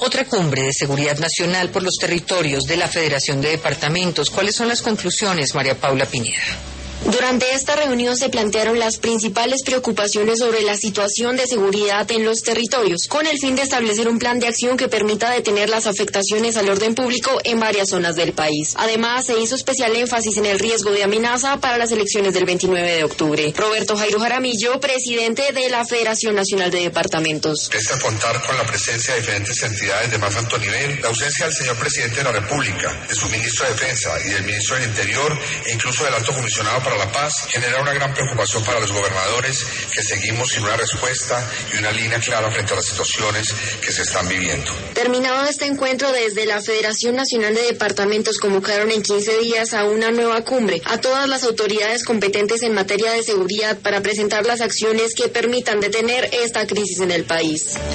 Otra cumbre de seguridad nacional por los territorios de la Federación de Departamentos. ¿Cuáles son las conclusiones, María Paula Pineda? Durante esta reunión se plantearon las principales preocupaciones sobre la situación de seguridad en los territorios, con el fin de establecer un plan de acción que permita detener las afectaciones al orden público en varias zonas del país. Además, se hizo especial énfasis en el riesgo de amenaza para las elecciones del 29 de octubre. Roberto Jairo Jaramillo, presidente de la Federación Nacional de Departamentos. Es contar con la presencia de diferentes entidades de más alto nivel, la ausencia del señor presidente de la República, de su ministro de Defensa y del ministro del Interior, e incluso del alto comisionado para la paz, genera una gran preocupación para los gobernadores que seguimos sin una respuesta y una línea clara frente a las situaciones que se están viviendo. Terminado este encuentro, desde la Federación Nacional de Departamentos convocaron en 15 días a una nueva cumbre a todas las autoridades competentes en materia de seguridad para presentar las acciones que permitan detener esta crisis en el país.